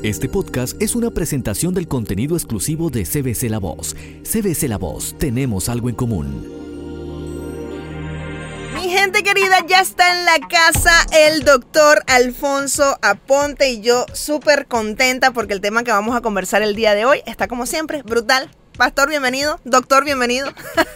Este podcast es una presentación del contenido exclusivo de CBC La Voz. CBC La Voz, tenemos algo en común. Mi gente querida, ya está en la casa el doctor Alfonso Aponte y yo súper contenta porque el tema que vamos a conversar el día de hoy está como siempre brutal. Pastor, bienvenido. Doctor, bienvenido.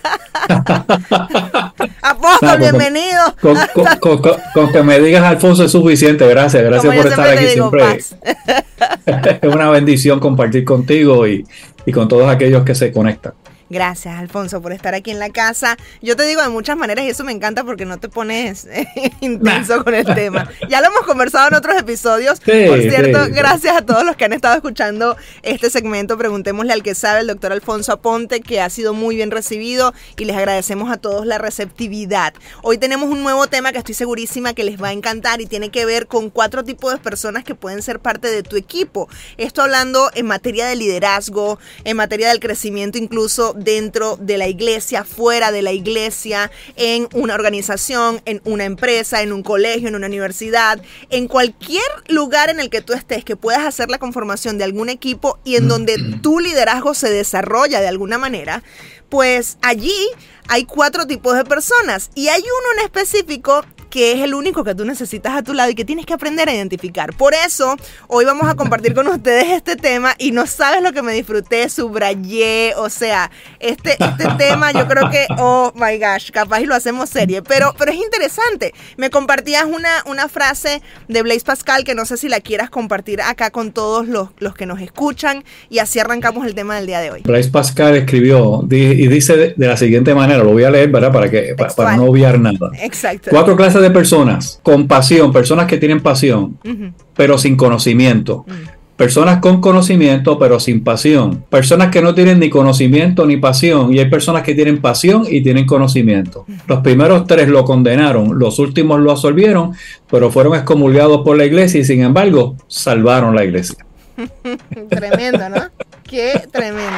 Apóstol, bienvenido. Con que me digas Alfonso es suficiente. Gracias por estar aquí siempre. Es una bendición compartir contigo y con todos aquellos que se conectan. Gracias, Alfonso, por estar aquí en la casa. Yo te digo de muchas maneras y eso me encanta porque no te pones intenso con el tema. Ya lo hemos conversado en otros episodios. Sí, por cierto, sí. Gracias a todos los que han estado escuchando este segmento. Preguntémosle al que sabe, el doctor Alfonso Aponte, que ha sido muy bien recibido y les agradecemos a todos la receptividad. Hoy tenemos un nuevo tema que estoy segurísima que les va a encantar y tiene que ver con 4 tipos de personas que pueden ser parte de tu equipo. Esto hablando en materia de liderazgo, en materia del crecimiento incluso dentro de la iglesia, fuera de la iglesia, en una organización, en una empresa, en un colegio, en una universidad, en cualquier lugar en el que tú estés, que puedas hacer la conformación de algún equipo y en donde tu liderazgo se desarrolla de alguna manera, pues allí hay 4 tipos de personas y hay uno en específico que es el único que tú necesitas a tu lado y que tienes que aprender a identificar. Por eso, hoy vamos a compartir con ustedes este tema y no sabes lo que me disfruté, subrayé, o sea, este tema yo creo que, oh my gosh, capaz y lo hacemos serie, pero es interesante. Me compartías una frase de Blaise Pascal que no sé si la quieras compartir acá con todos los que nos escuchan y así arrancamos el tema del día de hoy. Blaise Pascal escribió y dice de la siguiente manera, lo voy a leer, ¿verdad? Para no obviar nada. Exacto. 4 clases de personas con pasión, personas que tienen pasión, pero sin conocimiento. Personas con conocimiento, pero sin pasión. Personas que no tienen ni conocimiento ni pasión. Y hay personas que tienen pasión y tienen conocimiento. Los primeros 3 lo condenaron, los últimos lo absolvieron, pero fueron excomulgados por la iglesia y sin embargo salvaron la iglesia. Tremendo, ¿no? Qué tremendo.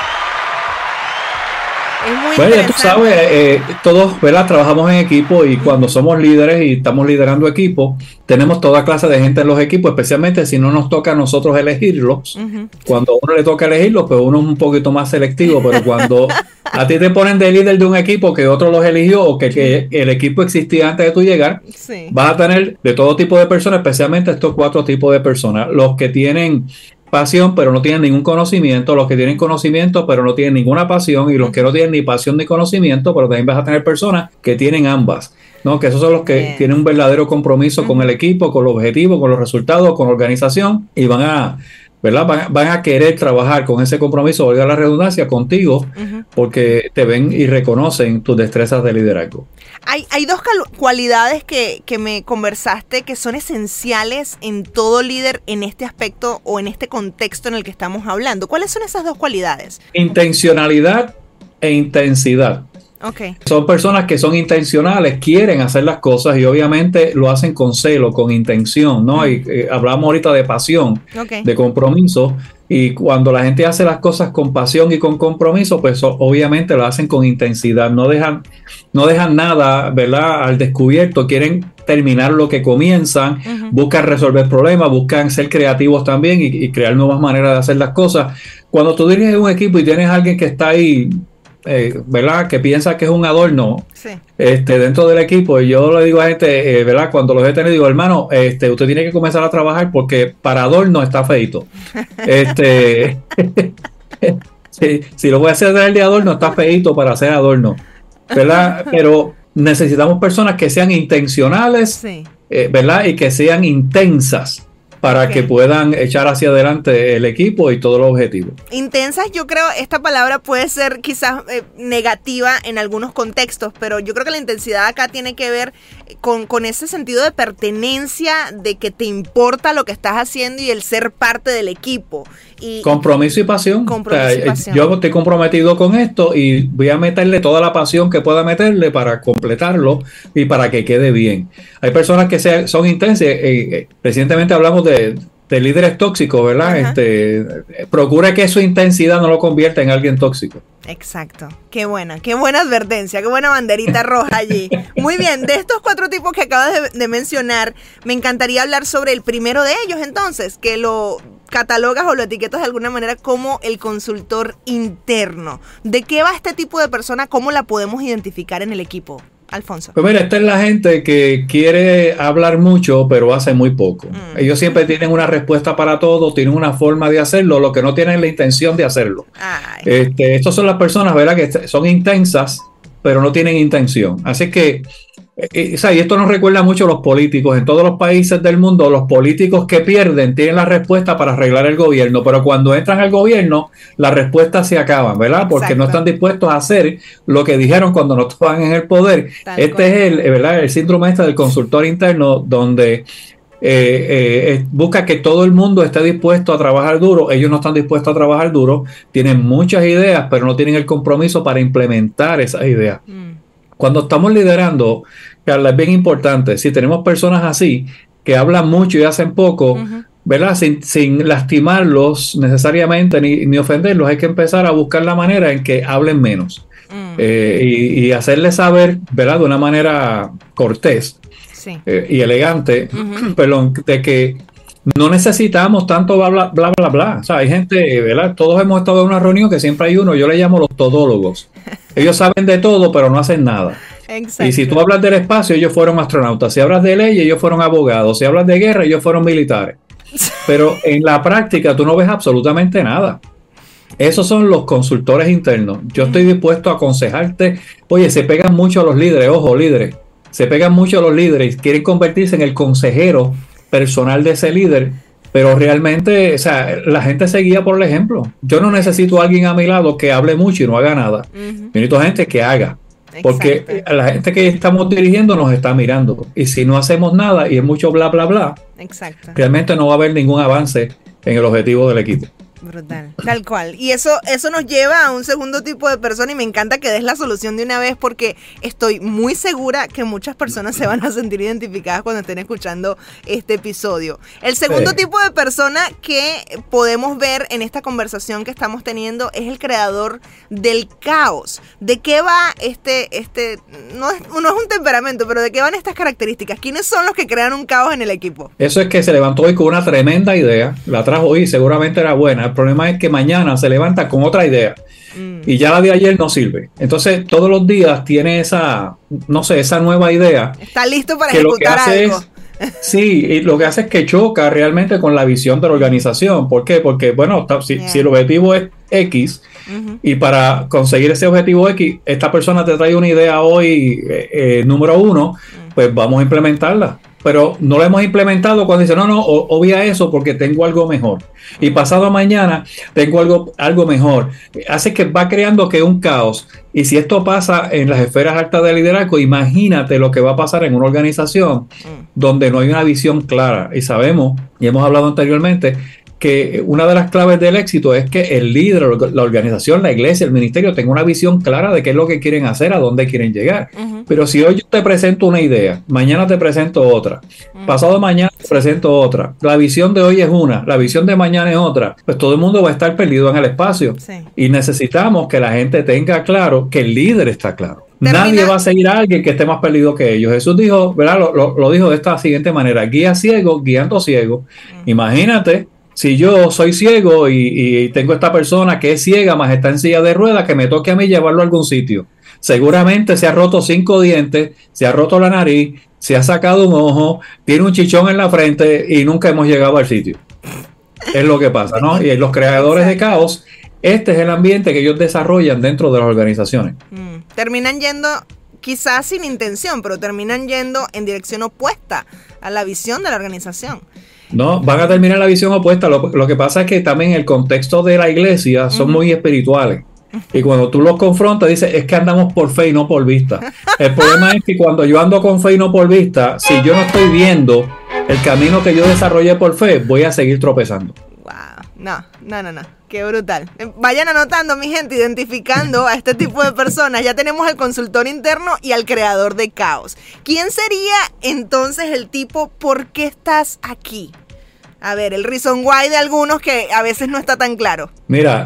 Es muy bueno, ya tú sabes, todos, ¿verdad? Trabajamos en equipo y cuando somos líderes y estamos liderando equipos, tenemos toda clase de gente en los equipos, especialmente si no nos toca a nosotros elegirlos. Cuando a uno le toca elegirlos, pues uno es un poquito más selectivo, pero cuando a ti te ponen de líder de un equipo que otro los eligió o que el equipo existía antes de tú llegar, sí, vas a tener de todo tipo de personas, especialmente estos 4 tipos de personas. Los que tienen pasión pero no tienen ningún conocimiento, los que tienen conocimiento pero no tienen ninguna pasión y los que no tienen ni pasión ni conocimiento, pero también vas a tener personas que tienen ambas, ¿no? Que esos son los que tienen un verdadero compromiso con el equipo, con los objetivos, con los resultados, con la organización y van a querer trabajar con ese compromiso, valga la redundancia, contigo, porque te ven y reconocen tus destrezas de liderazgo. Hay 2 cualidades que me conversaste que son esenciales en todo líder en este aspecto o en este contexto en el que estamos hablando. ¿Cuáles son esas 2 cualidades? Intencionalidad e intensidad. Okay. Son personas que son intencionales, quieren hacer las cosas y obviamente lo hacen con celo, con intención, ¿no? Y hablamos ahorita de pasión, de compromiso, y cuando la gente hace las cosas con pasión y con compromiso, pues obviamente lo hacen con intensidad, no dejan nada, ¿verdad?, al descubierto, quieren terminar lo que comienzan, buscan resolver problemas, buscan ser creativos también y crear nuevas maneras de hacer las cosas. Cuando tú diriges un equipo y tienes a alguien que está ahí, ¿verdad?, que piensa que es un adorno, sí, dentro del equipo, y yo le digo a gente, ¿verdad?, cuando los he tenido, digo, hermano, usted tiene que comenzar a trabajar porque para adorno está feito. si lo voy a hacer de adorno, está feito para hacer adorno, ¿verdad? Pero necesitamos personas que sean intencionales, sí, ¿verdad?, y que sean intensas para que puedan echar hacia adelante el equipo y todos los objetivos. Intensas, yo creo, esta palabra puede ser quizás negativa en algunos contextos, pero yo creo que la intensidad acá tiene que ver con ese sentido de pertenencia, de que te importa lo que estás haciendo y el ser parte del equipo. Compromiso y pasión. Yo estoy comprometido con esto y voy a meterle toda la pasión que pueda meterle para completarlo y para que quede bien. Hay personas que son intensas. Recientemente hablamos de líderes tóxicos, ¿verdad? Procura que su intensidad no lo convierta en alguien tóxico. Exacto. Qué buena advertencia, qué buena banderita roja allí. Muy bien, de estos 4 tipos que acabas de mencionar, me encantaría hablar sobre el primero de ellos entonces, que lo catalogas o lo etiquetas de alguna manera como el consultor interno. ¿De qué va este tipo de persona? ¿Cómo la podemos identificar en el equipo, Alfonso? Pues mira, esta es la gente que quiere hablar mucho, pero hace muy poco. Ellos siempre tienen una respuesta para todo, tienen una forma de hacerlo, lo que no tienen la intención de hacerlo. Estas son las personas, ¿verdad?, que son intensas, pero no tienen intención. Así que, y esto nos recuerda mucho a los políticos. En todos los países del mundo, los políticos que pierden tienen la respuesta para arreglar el gobierno, pero cuando entran al gobierno, las respuestas se acaban, ¿verdad? Porque Exacto. No están dispuestos a hacer lo que dijeron cuando no estaban en el poder. Es el síndrome del consultor interno, donde busca que todo el mundo esté dispuesto a trabajar duro. Ellos no están dispuestos a trabajar duro, tienen muchas ideas, pero no tienen el compromiso para implementar esas ideas. Cuando estamos liderando, Carla, es bien importante, si tenemos personas así, que hablan mucho y hacen poco, ¿verdad? Sin lastimarlos necesariamente ni ofenderlos, hay que empezar a buscar la manera en que hablen menos. Y hacerles saber, ¿verdad?, de una manera cortés y elegante, perdón, de que no necesitamos tanto bla, bla, bla, bla. O sea, hay gente, ¿verdad? Todos hemos estado en una reunión que siempre hay uno, yo le llamo los todólogos. Ellos saben de todo, pero no hacen nada. Exacto. Y si tú hablas del espacio, ellos fueron astronautas. Si hablas de leyes, ellos fueron abogados. Si hablas de guerra, ellos fueron militares. Pero en la práctica, tú no ves absolutamente nada. Esos son los consultores internos. Yo estoy dispuesto a aconsejarte. Oye, se pegan mucho a los líderes. Ojo, líderes. Se pegan mucho a los líderes. Quieren convertirse en el consejero personal de ese líder, pero realmente, o sea, la gente se guía por el ejemplo. Yo no necesito a alguien a mi lado que hable mucho y no haga nada. Yo necesito gente que haga. Porque Exacto. La gente que estamos dirigiendo nos está mirando. Y si no hacemos nada y es mucho bla, bla, bla, Exacto. realmente no va a haber ningún avance en el objetivo del equipo. Brutal, tal cual. Y eso nos lleva a un segundo tipo de persona, y me encanta que des la solución de una vez, porque estoy muy segura que muchas personas se van a sentir identificadas cuando estén escuchando este episodio. El segundo tipo de persona que podemos ver en esta conversación que estamos teniendo es el creador del caos. ¿De qué va no es un temperamento, pero de qué van estas características? ¿Quiénes son los que crean un caos en el equipo? Eso es que se levantó hoy con una tremenda idea, la trajo hoy y seguramente era buena. El problema es que mañana se levanta con otra idea y ya la de ayer no sirve. Entonces todos los días tiene esa nueva idea. Está listo para ejecutar algo. Sí, y lo que hace es que choca realmente con la visión de la organización. ¿Por qué? Porque, bueno, si el objetivo es X y para conseguir ese objetivo X, esta persona te trae una idea hoy, número 1, pues vamos a implementarla. Pero no lo hemos implementado cuando dice, no, obvia eso porque tengo algo mejor. Y pasado mañana tengo algo mejor. Hace que va creando que un caos. Y si esto pasa en las esferas altas de liderazgo, imagínate lo que va a pasar en una organización donde no hay una visión clara. Y sabemos, y hemos hablado anteriormente, que una de las claves del éxito es que el líder, la organización, la iglesia, el ministerio tenga una visión clara de qué es lo que quieren hacer, a dónde quieren llegar. Pero si hoy yo te presento una idea, mañana te presento otra, pasado mañana te presento otra, la visión de hoy es una, la visión de mañana es otra, pues todo el mundo va a estar perdido en el espacio. Y necesitamos que la gente tenga claro que el líder está claro. Nadie va a seguir a alguien que esté más perdido que ellos. Jesús dijo, ¿verdad? Lo dijo de esta siguiente manera: guía ciego, guiando ciego. Imagínate si yo soy ciego y tengo esta persona que es ciega, más está en silla de ruedas, que me toque a mí llevarlo a algún sitio. Seguramente se ha roto 5 dientes, se ha roto la nariz, se ha sacado un ojo, tiene un chichón en la frente y nunca hemos llegado al sitio. Es lo que pasa, ¿no? Y los creadores de caos, este es el ambiente que ellos desarrollan dentro de las organizaciones. Terminan yendo, quizás sin intención, pero terminan yendo en dirección opuesta a la visión de la organización. No, van a terminar la visión opuesta. Lo que pasa es que también el contexto de la iglesia son muy espirituales. Y cuando tú los confrontas, dices, es que andamos por fe y no por vista. El problema es que cuando yo ando con fe y no por vista, si yo no estoy viendo el camino que yo desarrollé por fe, voy a seguir tropezando. Wow, no. Qué brutal. Vayan anotando, mi gente, identificando a este tipo de personas. Ya tenemos al consultor interno y al creador de caos. ¿Quién sería entonces el tipo por qué estás aquí? A ver, el reason why de algunos que a veces no está tan claro. Mira,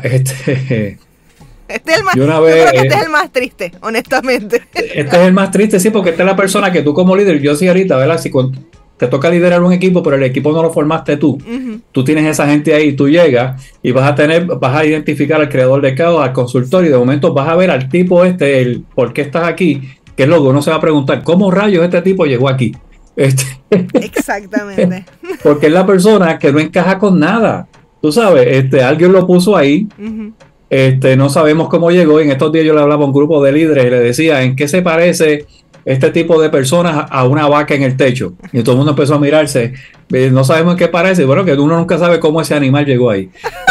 yo creo que este es el más triste, honestamente. Este es el más triste, sí, porque esta es la persona que tú como líder, yo sí ahorita, ¿verdad? te toca liderar un equipo, pero el equipo no lo formaste tú. Tú tienes esa gente ahí, tú llegas y vas a identificar al creador de caos, al consultor, y de momento vas a ver al tipo el por qué estás aquí, que es lo que uno se va a preguntar, ¿cómo rayos este tipo llegó aquí? Exactamente. Porque es la persona que no encaja con nada. Tú sabes, alguien lo puso ahí. No sabemos cómo llegó. Y en estos días yo le hablaba a un grupo de líderes y le decía, ¿en qué se parece este tipo de personas a una vaca en el techo? Y todo el mundo empezó a mirarse. No sabemos en qué parece. Bueno, que uno nunca sabe cómo ese animal llegó ahí.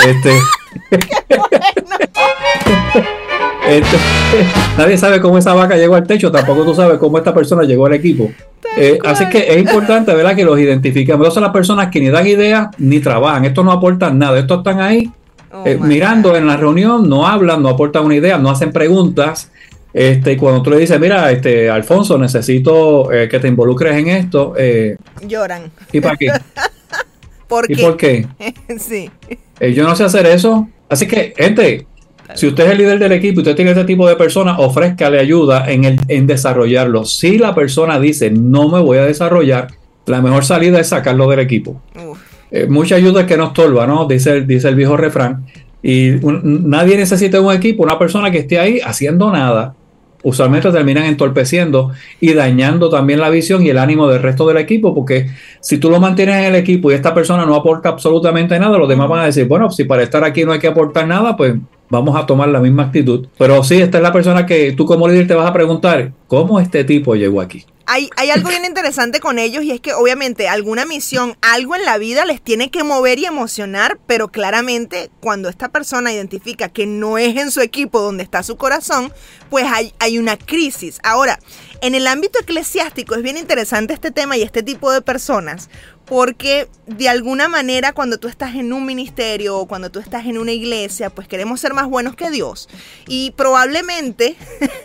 Nadie sabe cómo esa vaca llegó al techo, tampoco tú sabes cómo esta persona llegó al equipo. Así que es importante, ¿verdad?, que los identifiquemos. Esas son las personas que ni dan ideas ni trabajan. Estos no aportan nada. Estos están ahí mirando en la reunión, no hablan, no aportan una idea, no hacen preguntas. Y cuando tú le dices, mira, Alfonso, necesito que te involucres en esto, lloran. ¿Y para qué? ¿Por qué? ¿Y por qué? Sí. Yo no sé hacer eso. Así que, gente, si usted es el líder del equipo y usted tiene este tipo de personas, ofrézcale ayuda en desarrollarlo. Si la persona dice, no me voy a desarrollar, la mejor salida es sacarlo del equipo. Mucha ayuda es que no estorba, ¿no? Dice el viejo refrán. Y nadie necesita un equipo, una persona que esté ahí haciendo nada. Usualmente terminan entorpeciendo y dañando también la visión y el ánimo del resto del equipo, porque si tú lo mantienes en el equipo y esta persona no aporta absolutamente nada, los demás van a decir, bueno, si para estar aquí no hay que aportar nada, pues vamos a tomar la misma actitud. Pero sí, esta es la persona que tú como líder te vas a preguntar, ¿cómo este tipo llegó aquí? Hay algo bien interesante con ellos, y es que obviamente alguna misión, algo en la vida les tiene que mover y emocionar, pero claramente cuando esta persona identifica que no es en su equipo donde está su corazón, pues hay una crisis. Ahora, en el ámbito eclesiástico es bien interesante este tema y este tipo de personas, porque de alguna manera cuando tú estás en un ministerio o cuando tú estás en una iglesia, pues queremos ser más buenos que Dios, y probablemente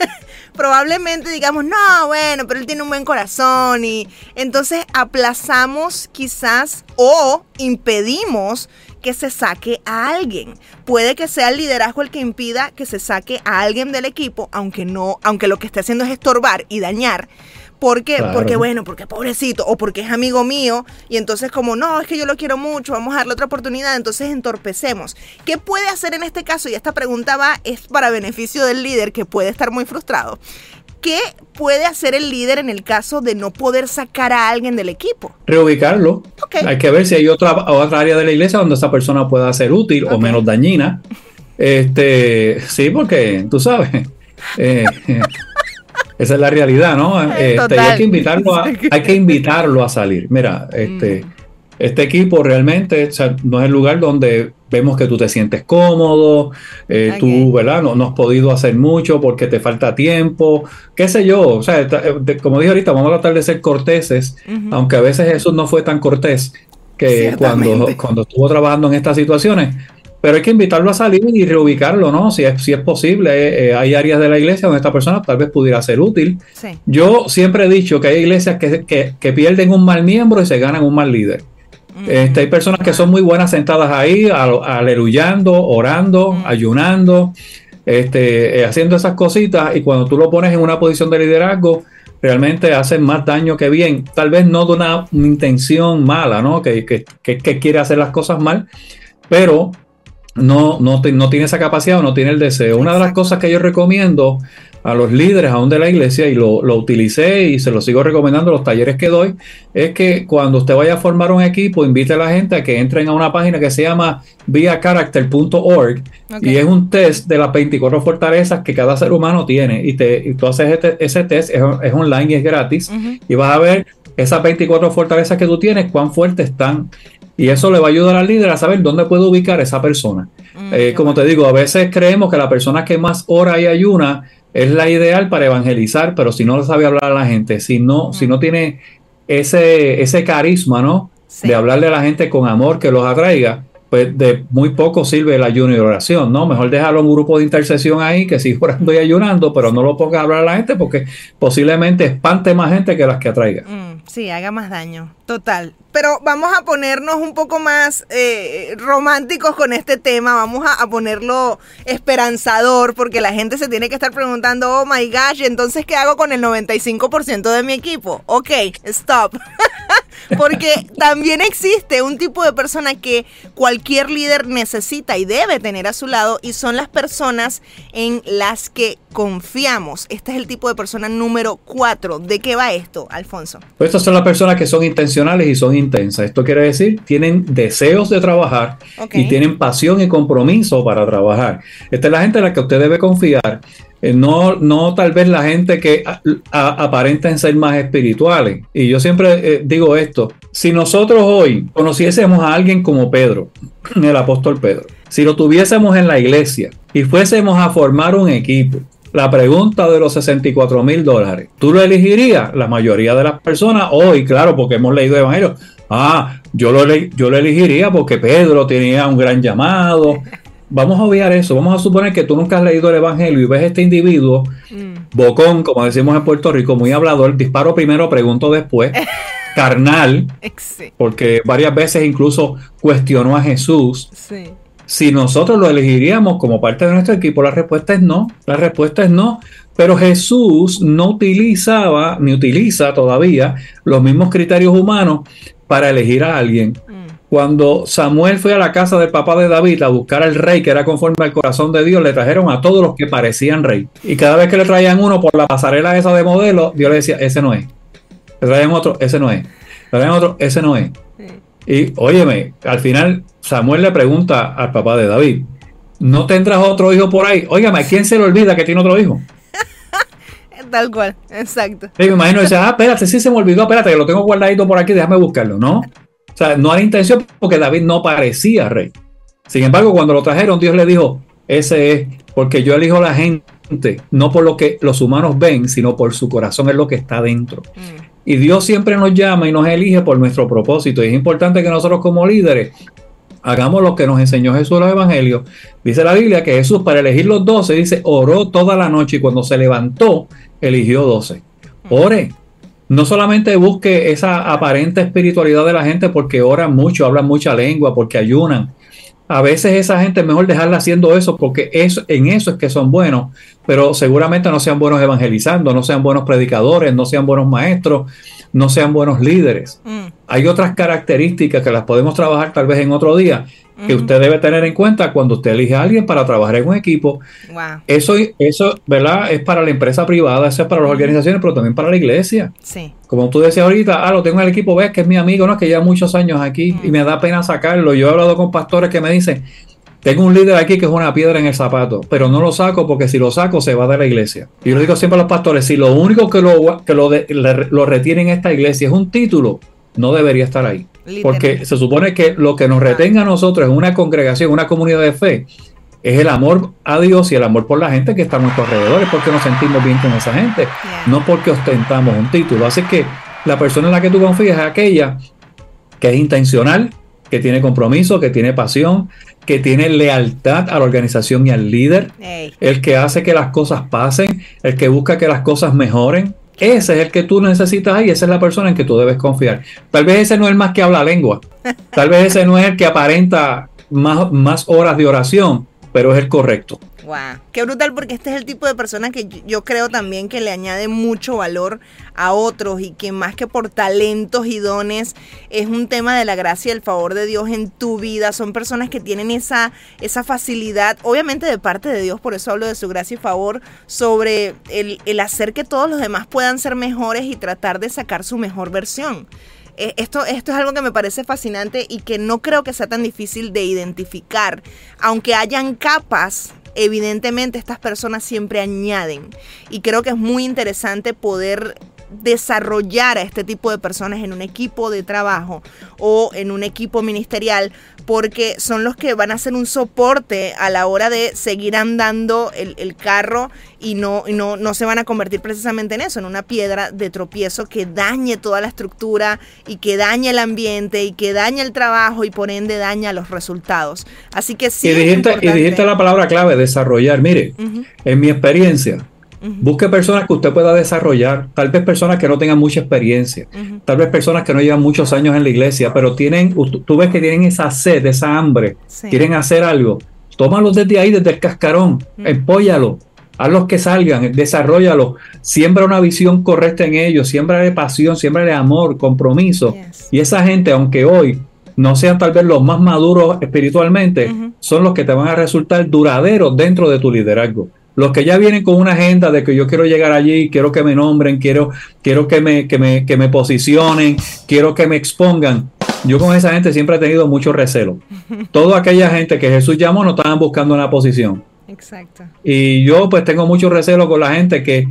digamos, no, bueno, pero él tiene un buen corazón, y entonces aplazamos quizás o impedimos que se saque a alguien. Puede que sea el liderazgo el que impida que se saque a alguien del equipo, aunque lo que esté haciendo es estorbar y dañar. Porque pobrecito, o porque es amigo mío, y entonces como, no, es que yo lo quiero mucho, vamos a darle otra oportunidad, entonces entorpecemos. ¿Qué puede hacer en este caso? Y esta pregunta es para beneficio del líder, que puede estar muy frustrado. ¿Qué puede hacer el líder en el caso de no poder sacar a alguien del equipo? Reubicarlo. Okay. Hay que ver si hay otra área de la iglesia donde esa persona pueda ser útil o menos dañina. Sí, porque tú sabes... esa es la realidad, ¿no? Hay que invitarlo a salir. Mira, este equipo realmente, o sea, no es el lugar donde vemos que tú te sientes cómodo, tú, ¿verdad? No has podido hacer mucho porque te falta tiempo, qué sé yo. O sea, como dije ahorita, vamos a tratar de ser corteses, aunque a veces Jesús no fue tan cortés que cuando estuvo trabajando en estas situaciones. Pero hay que invitarlo a salir y reubicarlo, ¿no? Si es posible, hay áreas de la iglesia donde esta persona tal vez pudiera ser útil. Sí. Yo siempre he dicho que hay iglesias que pierden un mal miembro y se ganan un mal líder. Hay personas que son muy buenas sentadas ahí, aleluyando, orando, ayunando, haciendo esas cositas, y cuando tú lo pones en una posición de liderazgo, realmente hacen más daño que bien. Tal vez no de una intención mala, ¿no? Que quiere hacer las cosas mal, pero no tiene esa capacidad o no tiene el deseo. Exacto. Una de las cosas que yo recomiendo a los líderes aún de la iglesia, y lo utilicé y se lo sigo recomendando en los talleres que doy, es que cuando usted vaya a formar un equipo, invite a la gente a que entren a una página que se llama beacharacter.org. Okay. Y es un test de las 24 fortalezas que cada ser humano tiene, y tú haces ese test, es online y es gratis, y vas a ver esas 24 fortalezas que tú tienes, cuán fuertes están. Y eso le va a ayudar al líder a saber dónde puede ubicar a esa persona. Como te digo, a veces creemos que la persona que más ora y ayuna es la ideal para evangelizar, pero si no sabe hablar a la gente, si no tiene ese carisma, ¿no? Sí. De hablarle a la gente con amor que los atraiga, pues de muy poco sirve el ayuno y oración, ¿no? Mejor déjalo en un grupo de intercesión ahí, que siga orando y ayunando, pero no lo ponga a hablar a la gente, porque posiblemente espante más gente que las que atraiga. Sí, haga más daño, total. Pero vamos a ponernos un poco más románticos con este tema, vamos a ponerlo esperanzador, porque la gente se tiene que estar preguntando, oh my gosh, entonces ¿qué hago con el 95% de mi equipo? Ok, stop. porque también existe un tipo de persona que cualquier líder necesita y debe tener a su lado, y son las personas en las que confiamos. Este es el tipo de persona número 4. ¿De qué va esto, Alfonso? Pues estas son las personas que son intencionales y son intensas. Esto quiere decir, tienen deseos de trabajar, y tienen pasión y compromiso para trabajar. Esta es la gente en la que usted debe confiar. No tal vez la gente que aparentan ser más espirituales. Y yo siempre digo esto: si nosotros hoy conociésemos a alguien como Pedro, el apóstol Pedro, si lo tuviésemos en la iglesia y fuésemos a formar un equipo, la pregunta de los $64,000, ¿tú lo elegirías? La mayoría de las personas hoy, claro, porque hemos leído Evangelio, yo lo elegiría porque Pedro tenía un gran llamado. Vamos a obviar eso. Vamos a suponer que tú nunca has leído el Evangelio y ves este individuo bocón, como decimos en Puerto Rico, muy hablador, disparo primero, pregunto después, carnal, porque varias veces incluso cuestionó a Jesús. Sí. Si nosotros lo elegiríamos como parte de nuestro equipo, la respuesta es no. La respuesta es no. Pero Jesús no utilizaba, ni utiliza todavía, los mismos criterios humanos para elegir a alguien. Cuando Samuel fue a la casa del papá de David a buscar al rey que era conforme al corazón de Dios, le trajeron a todos los que parecían rey. Y cada vez que le traían uno por la pasarela esa de modelo, Dios le decía, ese no es. Le traían otro, ese no es. Le traían otro, ese no es. Y óyeme, al final Samuel le pregunta al papá de David, ¿no tendrás otro hijo por ahí? Óigame, ¿a quién se le olvida que tiene otro hijo? Tal cual, exacto. Y me imagino, dice, espérate, sí se me olvidó, espérate, que lo tengo guardadito por aquí, déjame buscarlo, ¿no? O sea, no era intención porque David no parecía rey. Sin embargo, cuando lo trajeron, Dios le dijo, ese es, porque yo elijo a la gente, no por lo que los humanos ven, sino por su corazón, es lo que está dentro. Y Dios siempre nos llama y nos elige por nuestro propósito. Y es importante que nosotros como líderes hagamos lo que nos enseñó Jesús en los evangelios. Dice la Biblia que Jesús, para elegir los 12, dice, oró toda la noche y cuando se levantó, eligió 12. Ore. No solamente busque esa aparente espiritualidad de la gente porque oran mucho, hablan mucha lengua, porque ayunan. A veces esa gente es mejor dejarla haciendo eso porque en eso es que son buenos, pero seguramente no sean buenos evangelizando, no sean buenos predicadores, no sean buenos maestros, no sean buenos líderes. Hay otras características que las podemos trabajar tal vez en otro día, que usted debe tener en cuenta cuando usted elige a alguien para trabajar en un equipo. Wow. Eso, ¿verdad? Es para la empresa privada, eso es para las organizaciones, pero también para la iglesia. Sí. Como tú decías ahorita, lo tengo en el equipo, ves que es mi amigo, ¿no? Que lleva muchos años aquí y me da pena sacarlo. Yo he hablado con pastores que me dicen, tengo un líder aquí que es una piedra en el zapato, pero no lo saco porque si lo saco se va de la iglesia. Y yo le digo siempre a los pastores, si lo único que lo retiene en esta iglesia es un título, no debería estar ahí. Porque se supone que lo que nos retenga a nosotros en una congregación, una comunidad de fe, es el amor a Dios y el amor por la gente que está a nuestros alrededores, porque nos sentimos bien con esa gente, no porque ostentamos un título. Así que la persona en la que tú confías es aquella que es intencional, que tiene compromiso, que tiene pasión, que tiene lealtad a la organización y al líder, el que hace que las cosas pasen, el que busca que las cosas mejoren. Ese es el que tú necesitas y esa es la persona en que tú debes confiar. Tal vez ese no es el más que habla lengua, tal vez ese no es el que aparenta más horas de oración, pero es el correcto. Wow, qué brutal, porque este es el tipo de persona que yo creo también que le añade mucho valor a otros y que más que por talentos y dones es un tema de la gracia y el favor de Dios en tu vida. Son personas que tienen esa facilidad, obviamente de parte de Dios, por eso hablo de su gracia y favor, sobre el hacer que todos los demás puedan ser mejores y tratar de sacar su mejor versión. Esto es algo que me parece fascinante y que no creo que sea tan difícil de identificar, aunque hayan capas. Evidentemente estas personas siempre añaden y creo que es muy interesante poder desarrollar a este tipo de personas en un equipo de trabajo o en un equipo ministerial, porque son los que van a hacer un soporte a la hora de seguir andando el carro y no se van a convertir precisamente en eso, en una piedra de tropiezo que dañe toda la estructura y que dañe el ambiente y que dañe el trabajo y por ende daña los resultados. Así que sí. Y dijiste la palabra clave, desarrollar. Mire, en mi experiencia, busque personas que usted pueda desarrollar, tal vez personas que no tengan mucha experiencia, tal vez personas que no llevan muchos años en la iglesia, pero tú ves que tienen esa sed, esa hambre, quieren hacer algo. Tómalos desde ahí, desde el cascarón, empóllalo, hazlos que salgan, desarróllalos, siembra una visión correcta en ellos, siembra pasión, siembra amor, compromiso. Yes. Y esa gente, aunque hoy no sean tal vez los más maduros espiritualmente, son los que te van a resultar duraderos dentro de tu liderazgo. Los que ya vienen con una agenda de que yo quiero llegar allí, quiero que me nombren, quiero que me posicionen, quiero que me expongan. Yo con esa gente siempre he tenido mucho recelo. Toda aquella gente que Jesús llamó no estaban buscando una posición. Exacto. Y yo pues tengo mucho recelo con la gente que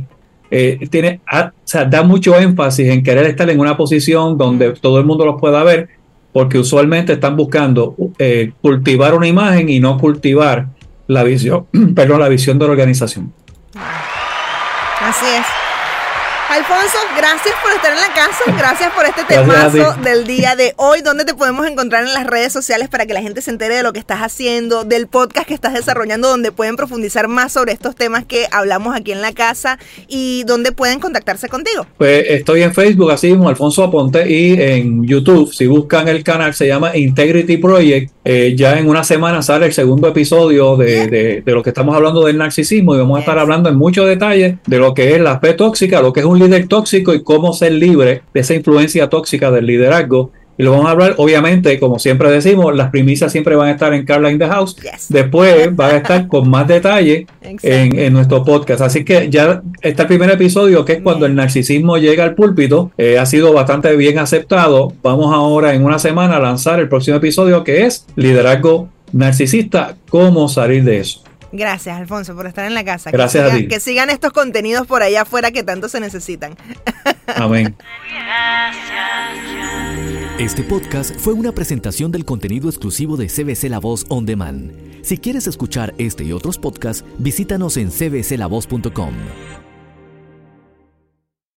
da mucho énfasis en querer estar en una posición donde todo el mundo los pueda ver, porque usualmente están buscando cultivar una imagen y no cultivar la visión, la visión de la organización. Así es. Alfonso, gracias por estar en la casa, gracias por este temazo del día de hoy. ¿Dónde te podemos encontrar en las redes sociales para que la gente se entere de lo que estás haciendo, del podcast que estás desarrollando, donde pueden profundizar más sobre estos temas que hablamos aquí en la casa y dónde pueden contactarse contigo? Pues estoy en Facebook, así mismo, Alfonso Aponte, y en YouTube, si buscan el canal, se llama Integrity Project. Ya en una semana sale el segundo episodio de lo que estamos hablando del narcisismo, y vamos a estar hablando en mucho detalle de lo que es la fe tóxica, lo que es un líder tóxico y cómo ser libre de esa influencia tóxica del liderazgo. Y lo vamos a hablar, obviamente, como siempre decimos, las primicias siempre van a estar en Carla in the House. Después van a estar con más detalle en nuestro podcast. Así que ya está el primer episodio, que es cuando el narcisismo llega al púlpito. Ha sido bastante bien aceptado. Vamos ahora en una semana a lanzar el próximo episodio, que es Liderazgo Narcisista, cómo salir de eso. Gracias, Alfonso, por estar en la casa. Gracias a ti. Que sigan estos contenidos por allá afuera que tanto se necesitan. Amén. Este podcast fue una presentación del contenido exclusivo de CBC La Voz On Demand. Si quieres escuchar este y otros podcasts, visítanos en cbclavoz.com.